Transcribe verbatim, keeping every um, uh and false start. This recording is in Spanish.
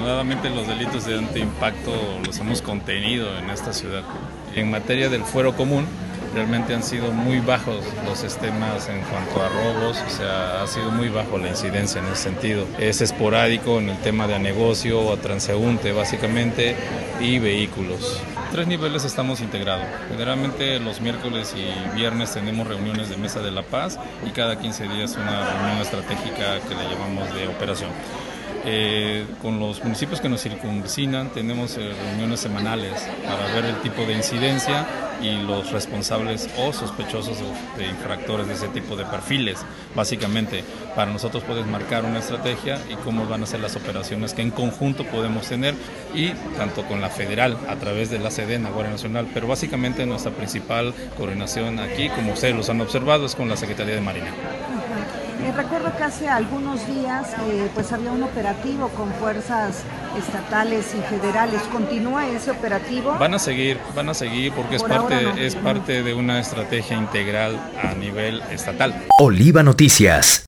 Afortunadamente los delitos de alto impacto los hemos contenido en esta ciudad. En materia del fuero común, realmente han sido muy bajos los sistemas en cuanto a robos, o sea, ha sido muy bajo la incidencia en ese sentido. Es esporádico en el tema de negocio o transeúnte básicamente y vehículos. Tres niveles estamos integrados. Generalmente los miércoles y viernes tenemos reuniones de Mesa de la Paz y cada quince días una reunión estratégica que le llamamos de operación. Eh, con los municipios que nos circunvecinan tenemos eh, reuniones semanales para ver el tipo de incidencia y los responsables o sospechosos de, de infractores de ese tipo de perfiles. Básicamente, para nosotros puedes marcar una estrategia y cómo van a ser las operaciones que en conjunto podemos tener, y tanto con la federal a través de la SEDENA, Guardia Nacional, pero básicamente nuestra principal coordinación aquí, como ustedes los han observado, es con la Secretaría de Marina. Eh, recuerdo que hace algunos días eh, pues había un operativo con fuerzas estatales y federales. ¿Continúa ese operativo? Van a seguir, van a seguir porque Por es parte, ahora no. es parte de una estrategia integral a nivel estatal. Oliva Noticias.